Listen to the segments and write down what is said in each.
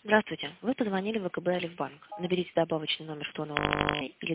Здравствуйте. Вы позвонили в ВКБ Альфбанк. Наберите добавочный номер 100 или...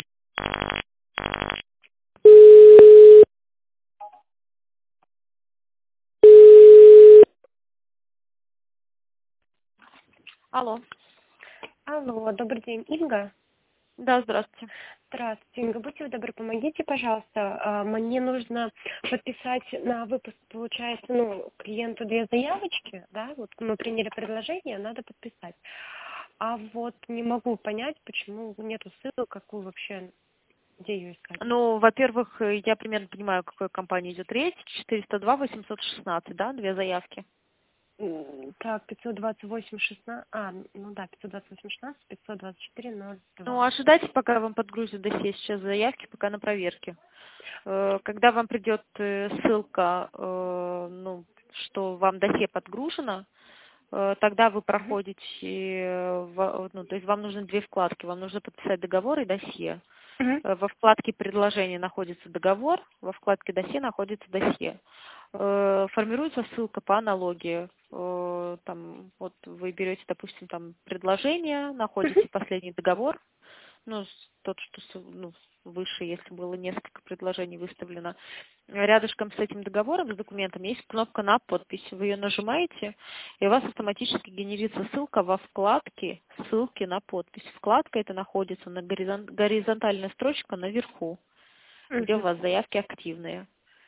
Алло. Алло, добрый день, Инга. Да, здравствуйте. Здравствуйте, Инга. Будьте добры, помогите, пожалуйста. Мне нужно подписать на выпуск, получается, клиенту 2 заявочки, да, вот мы приняли предложение, надо подписать. А вот не могу понять, почему нету ссылок, какую вообще, где ее искать. Ну, во-первых, я примерно понимаю, о какой компании идет речь. 402-816, да, 2 заявки. Так, 528-16, 528-16, 524-02. Ну, ожидайте, пока вам подгрузят досье сейчас заявки, пока на проверке. Когда вам придет ссылка, что вам досье подгружено, тогда вы проходите, то есть вам нужны 2 вкладки. Вам нужно подписать договор и досье. Мгм. Во вкладке «Предложение» находится договор, во вкладке «Досье» находится досье. Формируется ссылка по аналогии. Там, вот вы берете, допустим, там предложение, находите последний договор, тот, что выше, если было несколько предложений выставлено. Рядышком с этим договором, с документом, есть кнопка на подпись. Вы ее нажимаете, и у вас автоматически генерится ссылка во вкладке «Ссылки на подпись». Вкладка эта находится на горизонтальная строчка наверху, где у Мгм. вас заявки активные.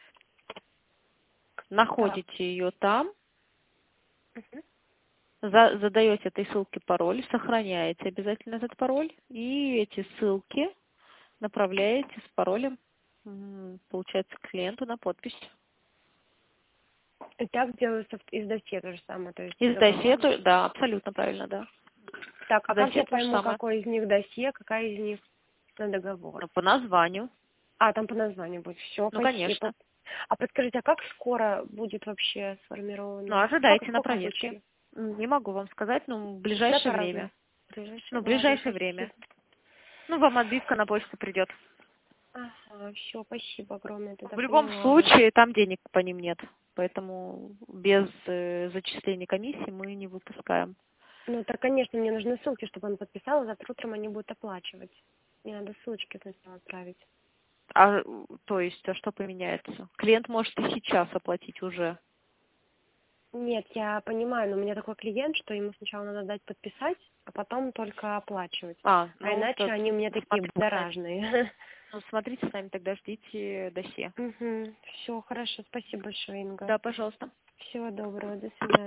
Так. Находите ее там, Мгм. задаете этой ссылке пароль, сохраняете обязательно этот пароль, и эти ссылки направляете с паролем, получается, к клиенту на подпись. И так делается из досье то же самое, то есть Из досье, договор. да, абсолютно правильно, да. Так, С а как досье я то же пойму, самое. какой из них досье, какая из них на договор? Ну, по названию. А, там по названию будет. Все, Ну, спасибо. конечно. А подскажите, а как скоро будет вообще Ну, сформировано? ожидайте на Сколько проверке. случаев? Не могу вам сказать, в Да, ближайшее по-разному. время. Ближайшее. В Ладно, ближайшее время. спасибо. Вам отбивка на почту придет. Ага, все, спасибо огромное, В тогда любом поняла вас. случае, там денег по ним нет. Поэтому без зачисления комиссии мы не выпускаем. Ну, так, конечно, мне нужны ссылки, чтобы он подписал, а завтра утром они будут оплачивать. Мне надо ссылочки сначала отправить. То есть, что поменяется? Клиент может и сейчас оплатить уже. Нет, я понимаю, но у меня такой клиент, что ему сначала надо дать подписать, а потом только оплачивать. А иначе они у меня такие Смотрите сами. будоражные. Смотрите сами, тогда ждите досье. Угу. Все, хорошо. Спасибо большое, Инга. Да, пожалуйста. Всего доброго. До свидания.